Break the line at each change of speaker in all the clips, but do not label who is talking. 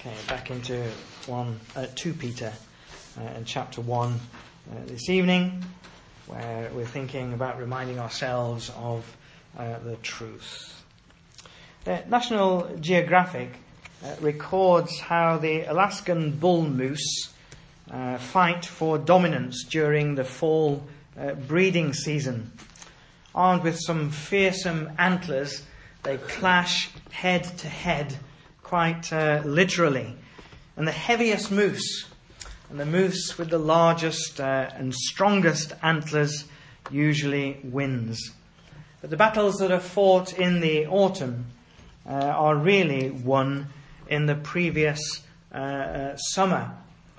Okay, back into 2 Peter in chapter 1 this evening, where we're thinking about reminding ourselves of the truth. National Geographic records how the Alaskan bull moose fight for dominance during the fall breeding season. Armed with some fearsome antlers, they clash head to head, quite literally. And the heaviest moose, and the moose with the largest and strongest antlers, usually wins. But the battles that are fought in the autumn are really won in the previous summer,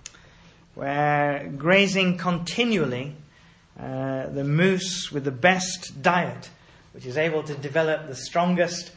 where grazing continually, the moose with the best diet, which is able to develop the strongest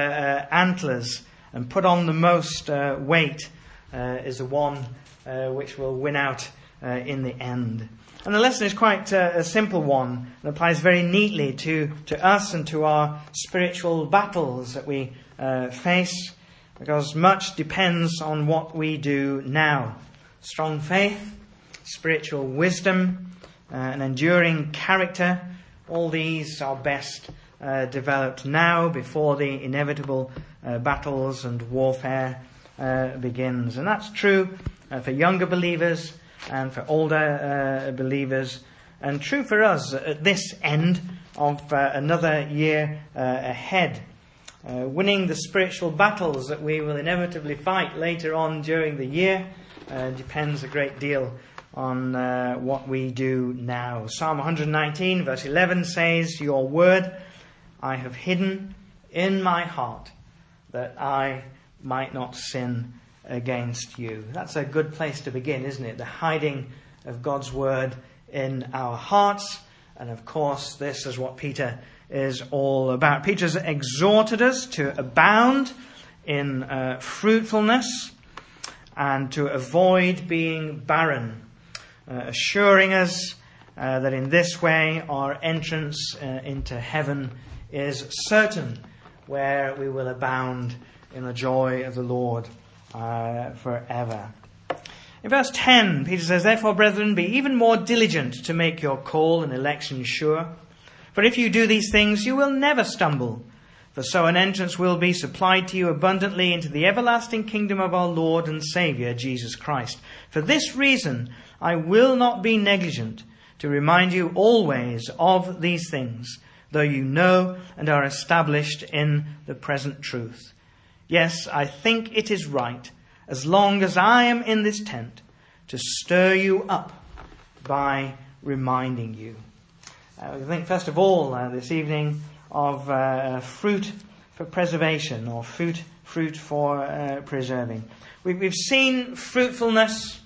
antlers and put on the most weight, is the one which will win out in the end. And the lesson is quite a simple one, and applies very neatly to us and to our spiritual battles that we face, because much depends on what we do now. Strong faith, spiritual wisdom, an enduring character, all these are best developed now before the inevitable battles and warfare begins. And that's true for younger believers and for older believers, and true for us at this end of another year ahead. Winning the spiritual battles that we will inevitably fight later on during the year depends a great deal on what we do now. Psalm 119 verse 11 says, "Your word I have hidden in my heart, that I might not sin against you." That's a good place to begin, isn't it? The hiding of God's word in our hearts. And of course, this is what Peter is all about. Peter's exhorted us to abound in fruitfulness and to avoid being barren, assuring us that in this way our entrance into heaven is certain, where we will abound in the joy of the Lord forever. In verse 10, Peter says, "Therefore, brethren, be even more diligent to make your call and election sure. For if you do these things, you will never stumble. For so an entrance will be supplied to you abundantly into the everlasting kingdom of our Lord and Saviour, Jesus Christ. For this reason, I will not be negligent to remind you always of these things, though you know and are established in the present truth. Yes, I think it is right, as long as I am in this tent, to stir you up by reminding you." We think first of all this evening of fruit for preservation, or fruit for preserving. We've seen fruitfulness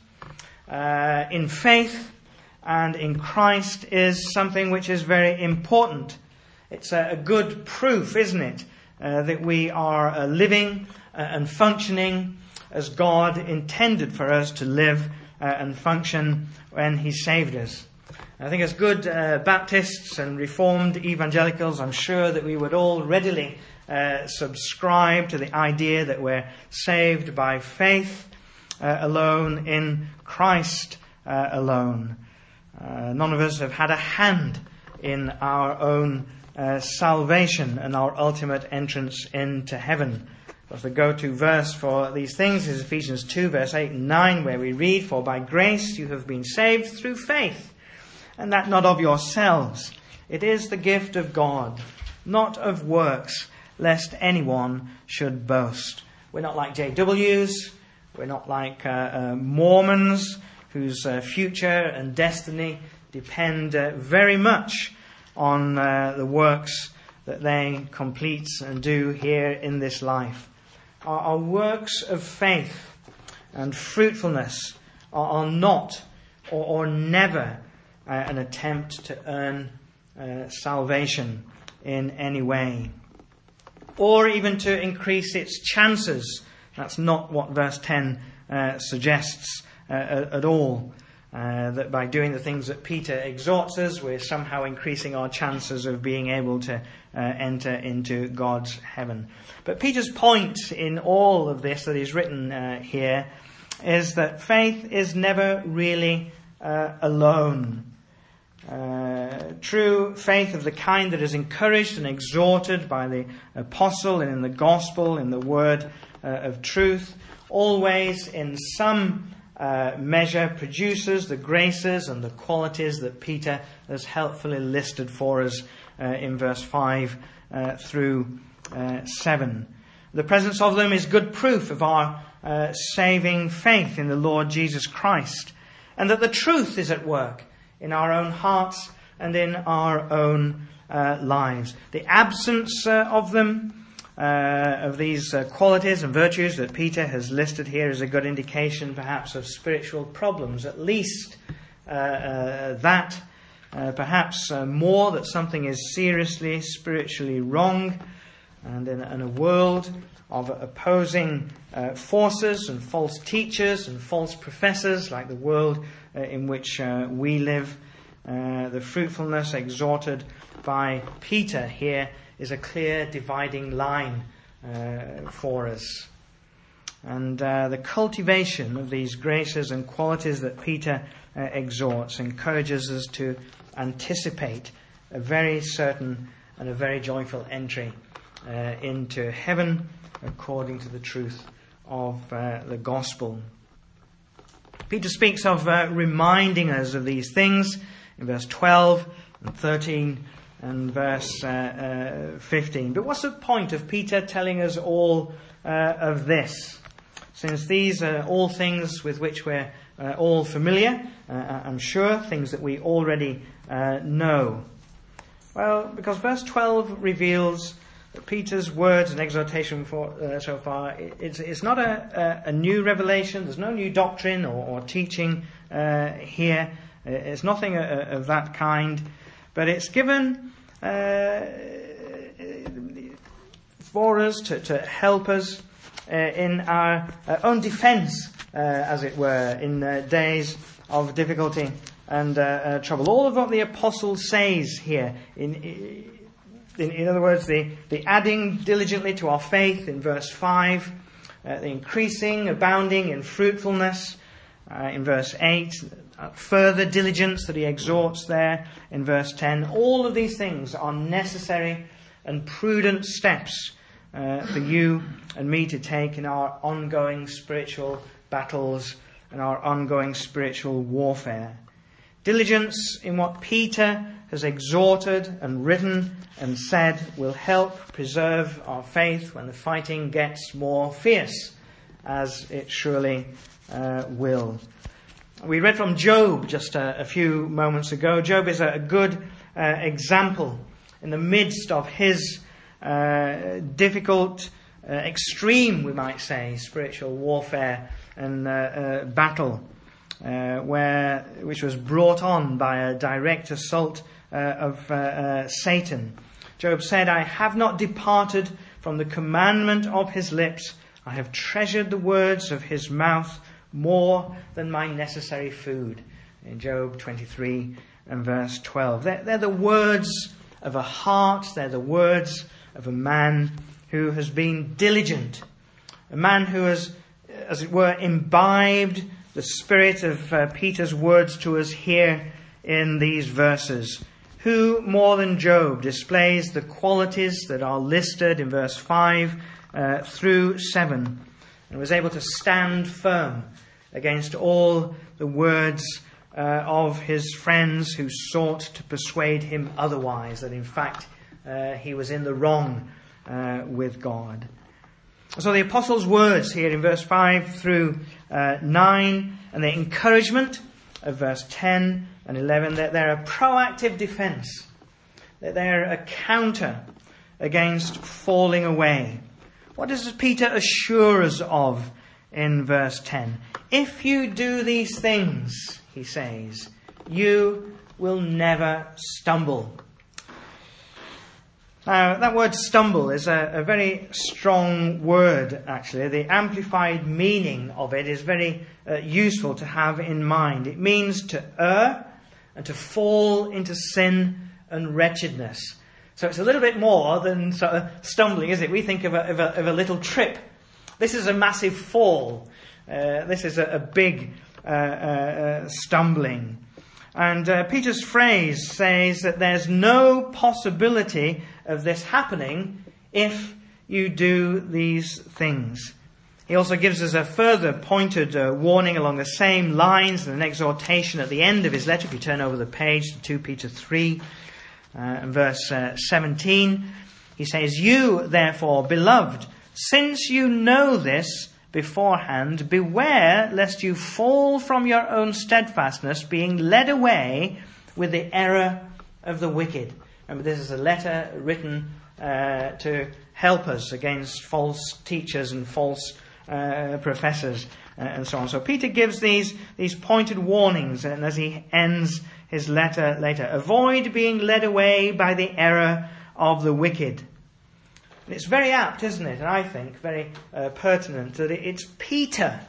in faith and in Christ is something which is very important. It's a good proof, isn't it, that we are living and functioning as God intended for us to live and function when He saved us. I think as good Baptists and Reformed evangelicals, I'm sure that we would all readily subscribe to the idea that we're saved by faith alone, in Christ alone. None of us have had a hand in our own salvation and our ultimate entrance into heaven. But the go-to verse for these things is Ephesians 2 verse 8 and 9, where we read, "For by grace you have been saved through faith, and that not of yourselves. It is the gift of God, not of works, lest anyone should boast." We're not like JWs. We're not like Mormons, whose future and destiny depend very much on the works that they complete and do here in this life. Our works of faith and fruitfulness are not or never an attempt to earn salvation in any way, or even to increase its chances. That's not what verse 10 suggests at all. that by doing the things that Peter exhorts us, we're somehow increasing our chances of being able to enter into God's heaven. But Peter's point in all of this that is written here is that faith is never really alone. True faith of the kind that is encouraged and exhorted by the apostle and in the gospel, in the word of truth, always in some measure produces the graces and the qualities that Peter has helpfully listed for us in verse 5 through 7. The presence of them is good proof of our saving faith in the Lord Jesus Christ, and that the truth is at work in our own hearts and in our own lives. The absence of them, of these qualities and virtues that Peter has listed here, is a good indication perhaps of spiritual problems. At least perhaps more, that something is seriously spiritually wrong. And in a world of opposing forces and false teachers and false professors, like the world in which we live, the fruitfulness exhorted by Peter here is a clear dividing line for us. And the cultivation of these graces and qualities that Peter exhorts encourages us to anticipate a very certain and a very joyful entry into heaven according to the truth of the gospel. Peter speaks of reminding us of these things in verse 12 and 13 and verse 15. But what's the point of Peter telling us all of this? Since these are all things with which we're all familiar, I'm sure, things that we already know. Well, because verse 12 reveals that Peter's words and exhortation so far, it's not a new revelation. There's no new doctrine or teaching here. It's nothing of that kind. But it's given for us to help us in our own defense, as it were, in days of difficulty and trouble. All of what the apostle says here, in other words, the adding diligently to our faith in verse 5, the increasing, abounding in fruitfulness in verse 8, further diligence that he exhorts there in verse 10. All of these things are necessary and prudent steps for you and me to take in our ongoing spiritual battles and our ongoing spiritual warfare. Diligence in what Peter has exhorted and written and said will help preserve our faith when the fighting gets more fierce, as it surely will. We read from Job just a few moments ago. Job is a good example in the midst of his difficult, extreme, we might say, spiritual warfare and battle, which was brought on by a direct assault of Satan. Job said, "I have not departed from the commandment of his lips. I have treasured the words of his mouth more than my necessary food." In Job 23 and verse 12. They're the words of a heart. They're the words of a man who has been diligent. A man who has, as it were, imbibed the spirit of Peter's words to us here in these verses. Who, more than Job, displays the qualities that are listed in verse 5 through 7, and was able to stand firm against all the words of his friends who sought to persuade him otherwise, that in fact he was in the wrong with God. So the apostles' words here in verse 5 through 9, and the encouragement of verse 10 and 11, they're a proactive defense. They're a counter against falling away. What does Peter assure us of in verse 10? If you do these things, he says, you will never stumble. Now, that word stumble is a very strong word, actually. The amplified meaning of it is very useful to have in mind. It means to err and to fall into sin and wretchedness. So it's a little bit more than sort of stumbling, is it? We think of a little trip. This is a massive fall. This is a big stumbling. And Peter's phrase says that there's no possibility of this happening if you do these things. He also gives us a further pointed warning along the same lines and an exhortation at the end of his letter. If you turn over the page to 2 Peter 3 and verse 17, he says, "You, therefore, beloved, since you know this beforehand, beware lest you fall from your own steadfastness, being led away with the error of the wicked." Remember, this is a letter written to help us against false teachers and false professors and so on. So Peter gives these pointed warnings, and as he ends his letter later, avoid being led away by the error of the wicked. And it's very apt, isn't it? And I think very pertinent that it's Peter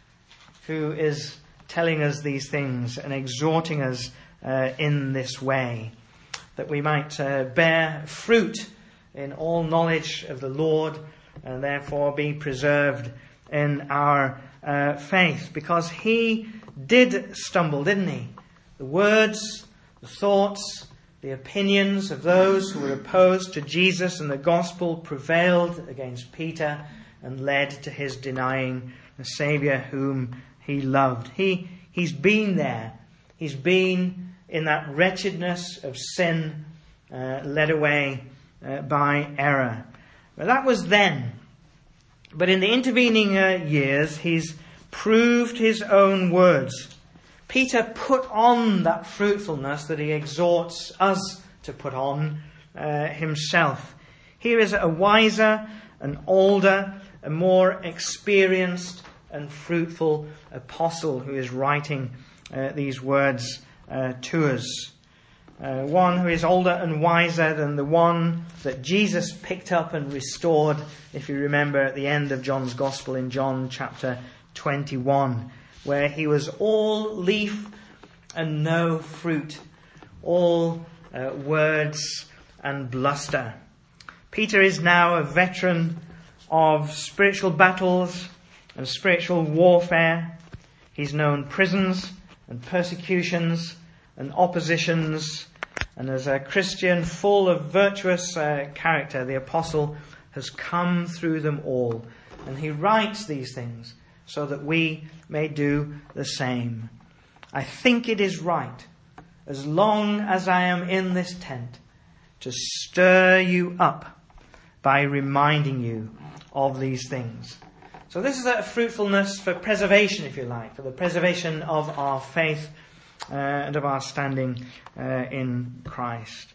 who is telling us these things and exhorting us in this way, that we might bear fruit in all knowledge of the Lord and therefore be preserved in our faith. Because he did stumble, didn't he? The words, the thoughts, the opinions of those who were opposed to Jesus and the gospel prevailed against Peter and led to his denying the Saviour whom he loved. He's been there. He's been in that wretchedness of sin, led away by error. But that was then. But in the intervening years, he's proved his own words. Peter put on that fruitfulness that he exhorts us to put on himself. Here is a wiser, an older, a more experienced and fruitful apostle who is writing these words to us. One who is older and wiser than the one that Jesus picked up and restored, if you remember, at the end of John's Gospel in John chapter 21, where he was all leaf and no fruit, all words and bluster. Peter is now a veteran of spiritual battles and spiritual warfare. He's known prisons and persecutions and oppositions, and as a Christian full of virtuous character, the apostle has come through them all. And he writes these things so that we may do the same. I think it is right, as long as I am in this tent, to stir you up by reminding you of these things. So this is a fruitfulness for preservation, if you like, for the preservation of our faith and of our standing in Christ.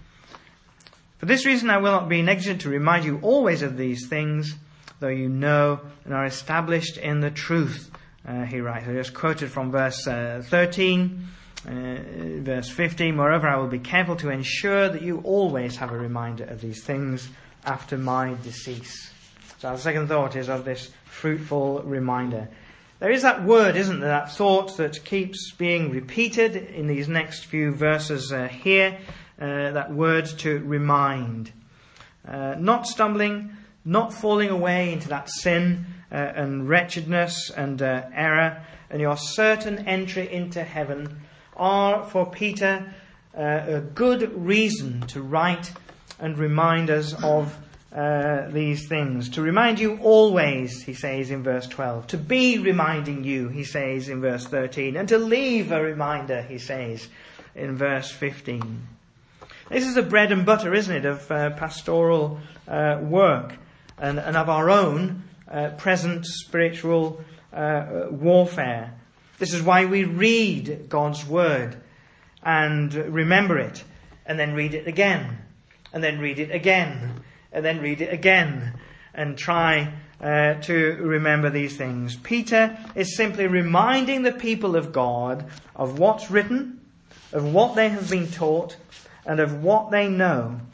For this reason I will not be negligent to remind you always of these things, though you know and are established in the truth, he writes. I just quoted from verse 13, verse 15. Moreover, I will be careful to ensure that you always have a reminder of these things after my decease. So our second thought is of this fruitful reminder. There is that word, isn't there, that thought that keeps being repeated in these next few verses here, that word to remind. Not stumbling, not falling away into that sin and wretchedness and error, and your certain entry into heaven are for Peter a good reason to write and remind us of these things. To remind you always, he says in verse 12. To be reminding you, he says in verse 13. And to leave a reminder, he says in verse 15. This is the bread and butter, isn't it, of pastoral work and of our own present spiritual warfare. This is why we read God's word and remember it, and then read it again, and then read it again, and then read it again, and try to remember these things. Peter is simply reminding the people of God of what's written, of what they have been taught, and of what they know,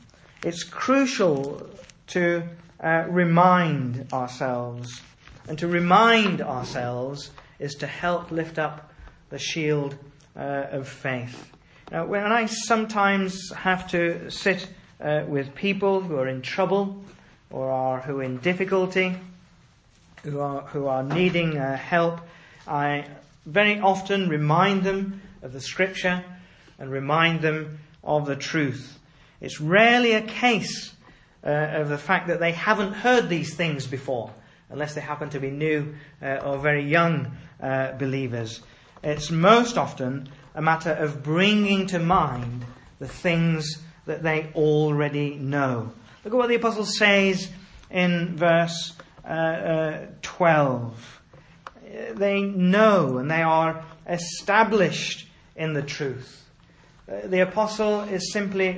It's crucial to remind ourselves. And to remind ourselves is to help lift up the shield of faith. Now, when I sometimes have to sit with people who are in trouble or who are in difficulty, who are needing help, I very often remind them of the Scripture and remind them of the truth. It's rarely a case of the fact that they haven't heard these things before, unless they happen to be new or very young believers. It's most often a matter of bringing to mind the things that they already know. Look at what the apostle says in verse 12. They know and they are established in the truth. The apostle is simply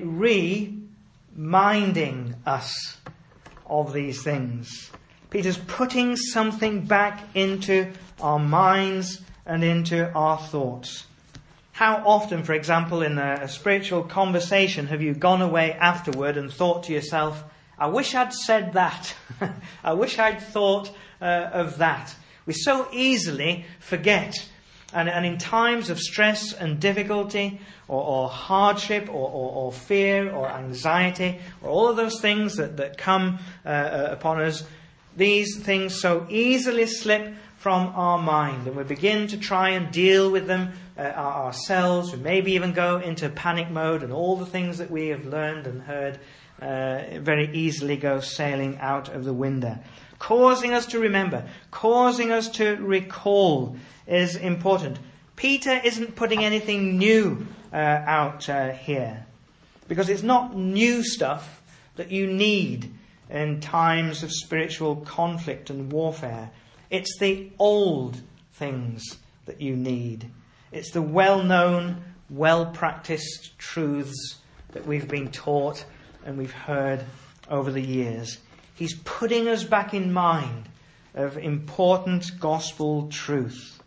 reminding us of these things. Peter's putting something back into our minds and into our thoughts. How often, for example, in a spiritual conversation have you gone away afterward and thought to yourself, I wish I'd said that. I wish I'd thought of that. We so easily forget. And in times of stress and difficulty or hardship or fear or anxiety or all of those things that come upon us, these things so easily slip from our mind, and we begin to try and deal with them ourselves. We maybe even go into panic mode, and all the things that we have learned and heard very easily go sailing out of the window. Causing us to remember, causing us to recall is important. Peter isn't putting anything new out here, because it's not new stuff that you need in times of spiritual conflict and warfare. It's the old things that you need. It's the well-known, well-practiced truths that we've been taught and we've heard over the years. He's putting us back in mind of important gospel truth.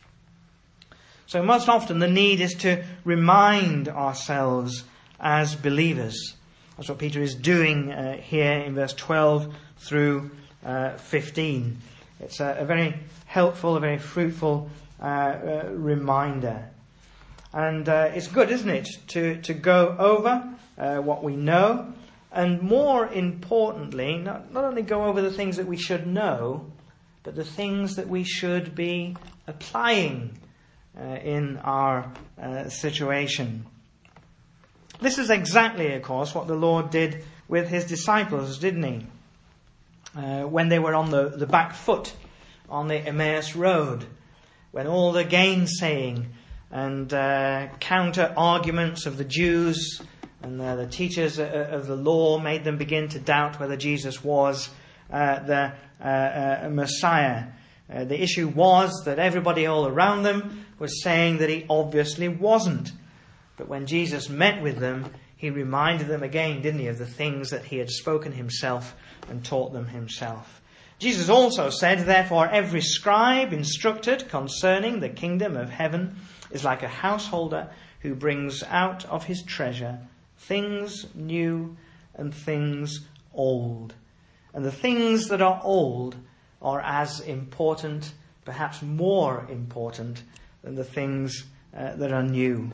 So most often the need is to remind ourselves as believers. That's what Peter is doing here in verse 12 through 15. It's a very helpful, a very fruitful reminder. And it's good, isn't it, to go over what we know, and more importantly, not only go over the things that we should know, but the things that we should be applying in our situation. This is exactly, of course, what the Lord did with his disciples, didn't he? When they were on the back foot on the Emmaus Road, when all the gainsaying and counter-arguments of the Jews and the teachers of the law made them begin to doubt whether Jesus was the Messiah. The issue was that everybody all around them was saying that he obviously wasn't. But when Jesus met with them, he reminded them again, didn't he, of the things that he had spoken himself and taught them himself. Jesus also said, therefore, every scribe instructed concerning the kingdom of heaven is like a householder who brings out of his treasure things new and things old. And the things that are old are as important, perhaps more important, than the things that are new.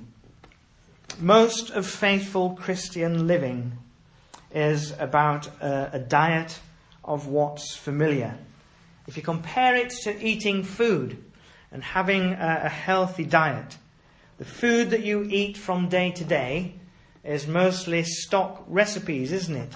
Most of faithful Christian living is about a diet of what's familiar. If you compare it to eating food and having a healthy diet, the food that you eat from day to day is mostly stock recipes, isn't it?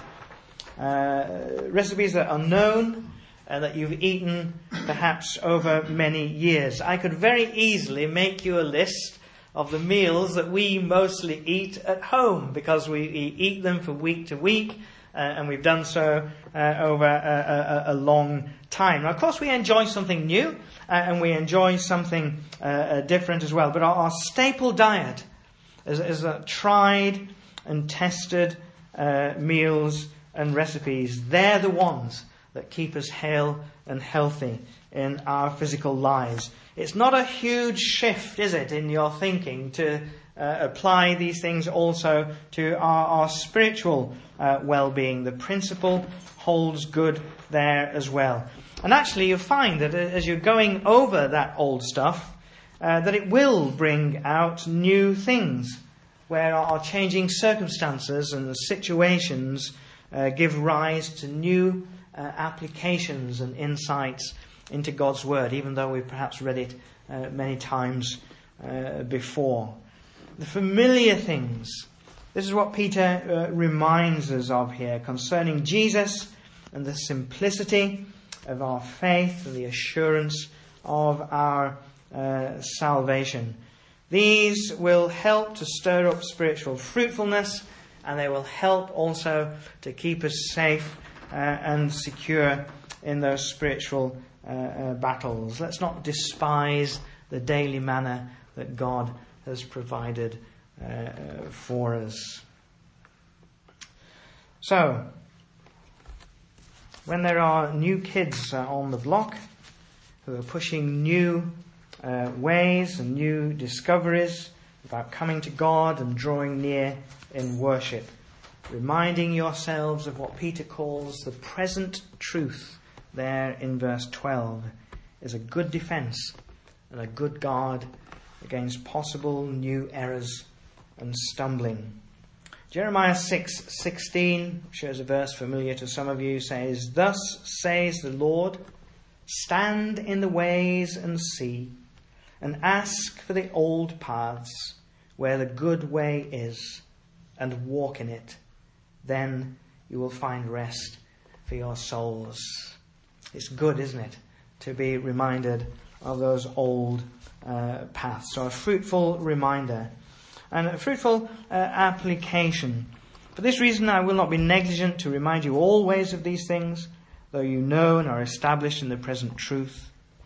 Recipes that are known and that you've eaten perhaps over many years. I could very easily make you a list of the meals that we mostly eat at home, because we eat them from week to week, and we've done so over a long time. Now, of course, we enjoy something new, and we enjoy something different as well. But our staple diet is tried and tested meals and recipes. They're the ones that keep us hale and healthy in our physical lives. It's not a huge shift, is it, in your thinking to apply these things also to our spiritual well-being. The principle holds good there as well. And actually you find that as you're going over that old stuff, that it will bring out new things, where our changing circumstances and the situations give rise to new applications and insights into God's Word, even though we've perhaps read it many times before. The familiar things. This is what Peter reminds us of here concerning Jesus and the simplicity of our faith and the assurance of our salvation. These will help to stir up spiritual fruitfulness, and they will help also to keep us safe and secure in those spiritual battles. Let's not despise the daily manna that God has provided for us. So, when there are new kids on the block who are pushing new ways and new discoveries about coming to God and drawing near in worship, reminding yourselves of what Peter calls the present truth there in verse 12 is a good defence and a good guard against possible new errors and stumbling. Jeremiah 6:16 shows a verse familiar to some of you, says, "Thus says the Lord, stand in the ways and see, and ask for the old paths where the good way is, and walk in it. Then you will find rest for your souls." It's good, isn't it, to be reminded of those old paths. So a fruitful reminder and a fruitful application. For this reason, I will not be negligent to remind you always of these things, though you know and are established in the present truth.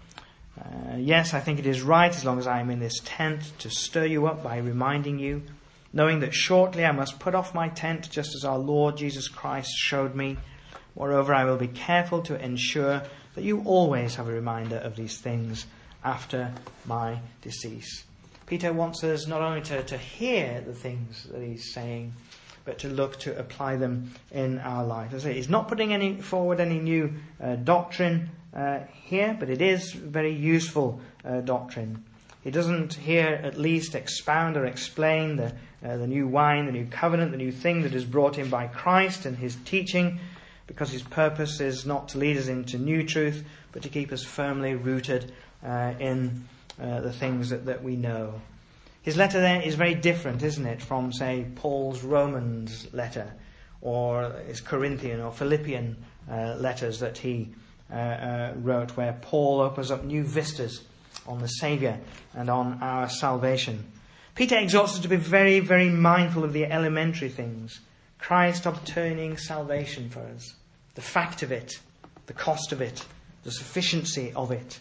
Yes, I think it is right, as long as I am in this tent, to stir you up by reminding you, knowing that shortly I must put off my tent, just as our Lord Jesus Christ showed me. Moreover, I will be careful to ensure that you always have a reminder of these things after my decease. Peter wants us not only to hear the things that he's saying, but to look to apply them in our life. As I say, he's not putting forward any new doctrine here, but it is very useful doctrine. He doesn't here at least expound or explain the new wine, the new covenant, the new thing that is brought in by Christ and his teaching, because his purpose is not to lead us into new truth, but to keep us firmly rooted in the things that we know. His letter then is very different, isn't it, from, say, Paul's Romans letter, or his Corinthian or Philippian letters that he wrote, where Paul opens up new vistas on the Saviour and on our salvation. Peter exhorts us to be very, very mindful of the elementary things. Christ obtaining salvation for us, the fact of it, the cost of it, the sufficiency of it.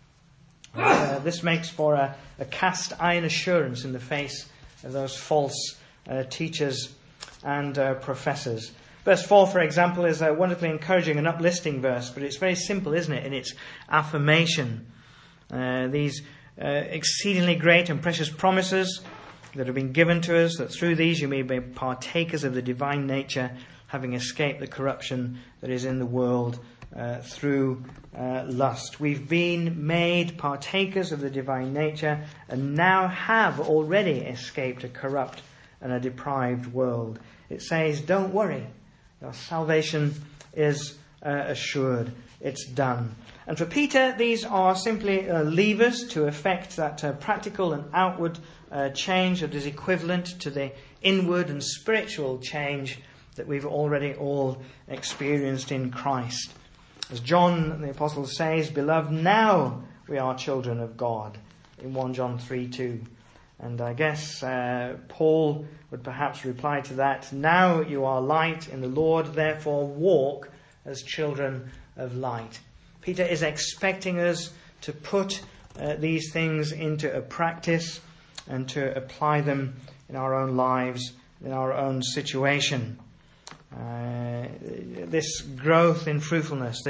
This makes for a cast iron assurance in the face of those false teachers and professors. Verse 4, for example, is a wonderfully encouraging and uplifting verse, but it's very simple, isn't it, in its affirmation. These exceedingly great and precious promises that have been given to us, that through these you may be partakers of the divine nature, having escaped the corruption that is in the world through lust. We've been made partakers of the divine nature and now have already escaped a corrupt and a deprived world. It says, don't worry, your salvation is assured. It's done. And for Peter, these are simply levers to effect that practical and outward change that is equivalent to the inward and spiritual change that we've already all experienced in Christ. As John the Apostle says, beloved, now we are children of God, in 1 John 3:2. And I guess Paul would perhaps reply to that, now you are light in the Lord, therefore walk as children of light. Peter is expecting us to put these things into a practice and to apply them in our own lives, in our own situation. This growth in fruitfulness, this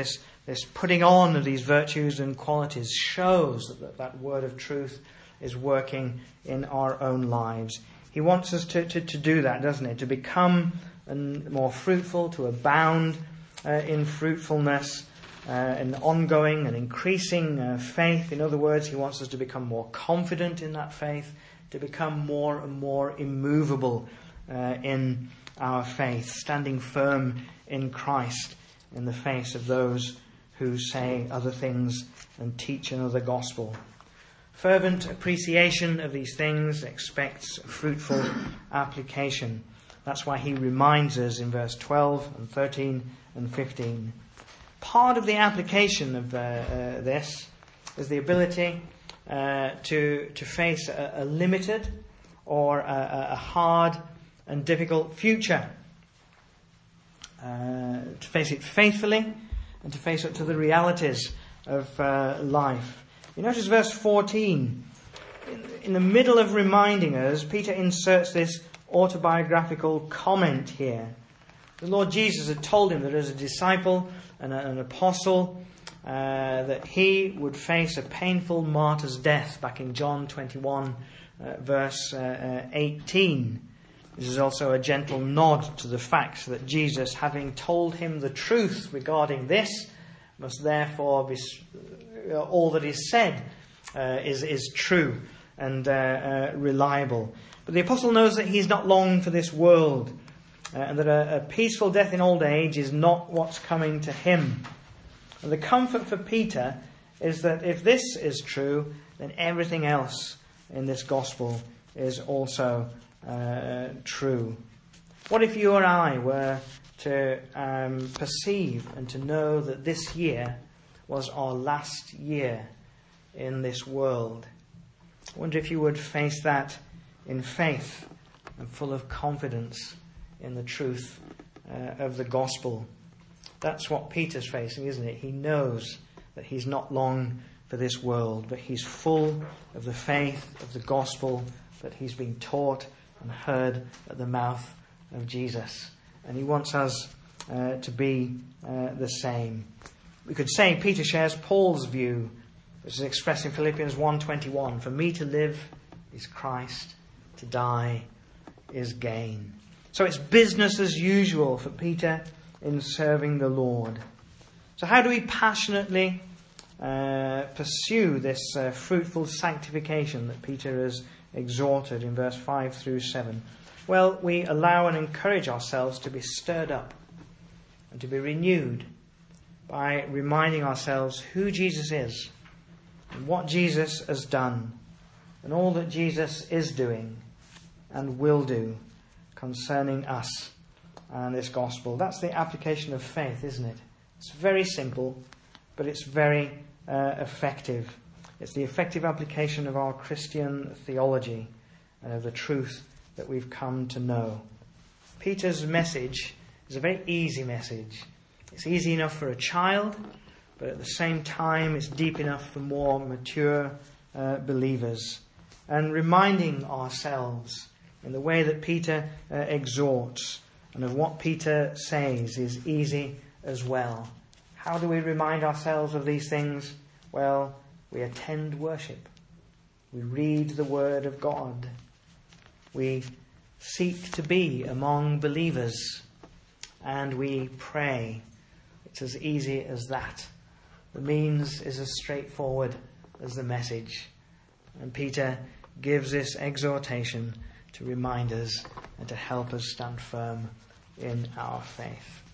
this putting on of these virtues and qualities shows that word of truth is working in our own lives. He wants us to do that, doesn't he? To become more fruitful, to abound in fruitfulness, an ongoing and increasing faith. In other words, he wants us to become more confident in that faith, to become more and more immovable in our faith, standing firm in Christ in the face of those who say other things and teach another gospel. Fervent appreciation of these things expects fruitful application. That's why he reminds us in verse 12 and 13 and 15. Part of the application of this is the ability to face a limited or a hard and difficult future. To face it faithfully and to face up to the realities of life. You notice verse 14. In the middle of reminding us, Peter inserts this autobiographical comment here. The Lord Jesus had told him that as a disciple and an apostle, that he would face a painful martyr's death back in John 21, verse 18. This is also a gentle nod to the fact that Jesus, having told him the truth regarding this, must therefore be all that is said is true and reliable. But the apostle knows that he's not long for this world, and that a peaceful death in old age is not what's coming to him. And the comfort for Peter is that if this is true, then everything else in this gospel is also true. What if you or I were to perceive and to know that this year was our last year in this world? I wonder if you would face that in faith and full of confidence in the truth of the gospel. That's what Peter's facing, isn't it? He knows that he's not long for this world, but he's full of the faith of the gospel that he's been taught and heard at the mouth of Jesus. And he wants us to be the same. We could say Peter shares Paul's view, which is expressed in Philippians 1:21. For me to live is Christ, to die is gain. So it's business as usual for Peter in serving the Lord. So how do we passionately pursue this fruitful sanctification that Peter has exhorted in verse 5 through 7? Well, we allow and encourage ourselves to be stirred up and to be renewed by reminding ourselves who Jesus is and what Jesus has done and all that Jesus is doing and will do concerning us and this gospel. That's the application of faith, isn't it? It's very simple, but it's very effective. It's the effective application of our Christian theology and of the truth that we've come to know. Peter's message is a very easy message. It's easy enough for a child, but at the same time it's deep enough for more mature believers. And reminding ourselves in the way that Peter exhorts and of what Peter says is easy as well. How do we remind ourselves of these things? Well, we attend worship. We read the Word of God. We seek to be among believers. And we pray. It's as easy as that. The means is as straightforward as the message. And Peter gives this exhortation to remind us and to help us stand firm in our faith.